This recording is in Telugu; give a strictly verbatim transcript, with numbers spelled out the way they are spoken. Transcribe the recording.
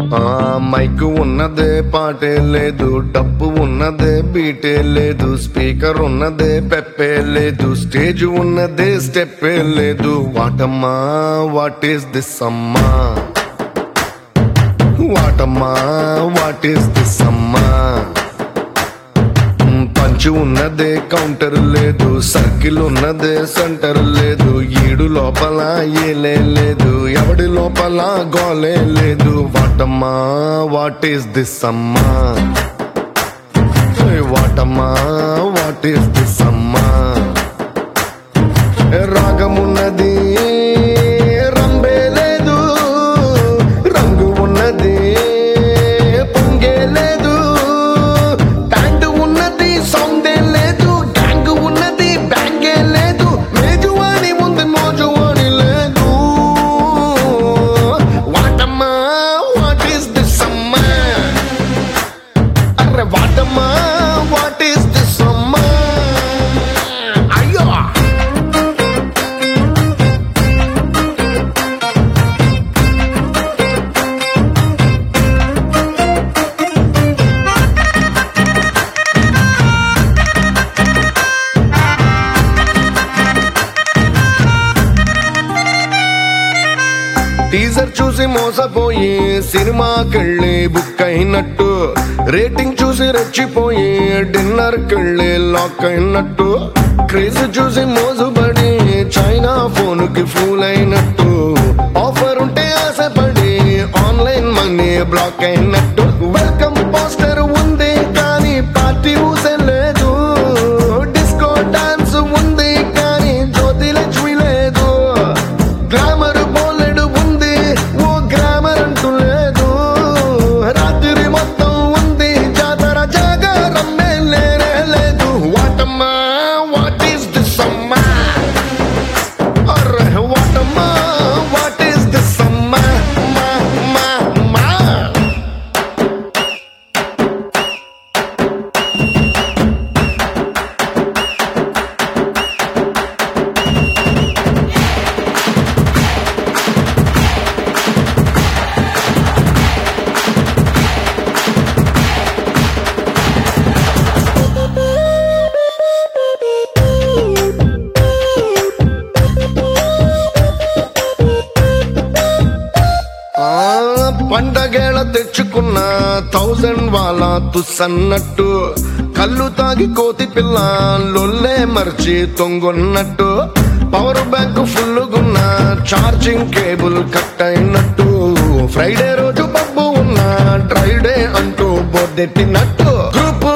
ఆ మైకు ఉన్నదే పాటే లేదు, డబ్బు ఉన్నదే బీటే లేదు, స్పీకర్ ఉన్నదే పెప్పే లేదు, స్టేజ్ ఉన్నదే స్టెప్పే లేదు. వాటమ్మా వాట్ ఈస్ దిస్ అమ్మా, వాటమ్మా వాట్ ఈస్ దిస్ అమ్మా. పంచు ఉన్నదే కౌంటర్ లేదు, సర్కిల్ ఉన్నదే సెంటర్ లేదు, ఈడు లోపల ఏలే లేదు, ఎవడి లోపల గోలే లేదు. వాటమ్మా వాట్ ఈస్ దిస్ అమ్మా, వాటమ్మా వాట్ ఈస్ దిస్ అమ్మా. రాగమున్నది రంబే లేదు, రంగు ఉన్నది పొంగే లేదు, ప్యాంటు ఉన్నది సౌండే లేదు, గ్యాంగ్ ఉన్నది బ్యాంగే లేదు, మేజువాణి ఉంది మోజువాణి లేదు. వాటమ్మా వాట్ ఈస్ దిస్ అమ్మా, అరే వాటమ్మా వాట్ ఈస్ దిస్ అమ్మా. అయ్యో టీజర్ చూసి మోసపోయి సినిమాకెళ్ళి బుక్ అయినట్టు, రేటింగ్ చూసి రెచ్చిపోయి డిన్నర్ కెళ్ళి లాక్ అయినట్టు, క్రేజ్ చూసి మోజుబడి చైనా ఫోన్ కి ఫూల్ అయినట్టు, ఆఫర్ ఉంటే ఆశపడి ఆన్లైన్ మనీ బ్లాక్ అయినట్టు. వెల్కమ్ పోస్టర్ ఉంది కానీ పార్టీ ఊసే లేదు, డిస్కో డాన్స్ ఉంది కానీ జ్యోతి లక్ష్మి లేదు, గ్లామర్ బోలెడు ఉంది ఓ గ్రామర్ అంటూ లేదు, రాత్రి మొత్తం ఉంది జాతర జాగారమ్మే లేనే లేదు. వాటమ్మా వాట్ ఈస్ దిస్ అమ్మా, అరే వాటమ్మా వాట్ ఈస్ దిస్ అమ్మా. మా మా మా పండగేళ తెచ్చుకున్న థౌజండ్ వాళ్ళ తుస్సన్నట్టు, కళ్ళు తాగి కోతి పిల్ల లొల్లే మర్చి తొంగొన్నట్టు, పవర్ బ్యాంక్ ఫుల్లుగున్న ఛార్జింగ్ కేబుల్ కట్ అయినట్టు, ఫ్రైడే రోజు పబ్బు ఉన్న డ్రైడే అంటూ బోర్డెట్టినట్టు, గ్రూప్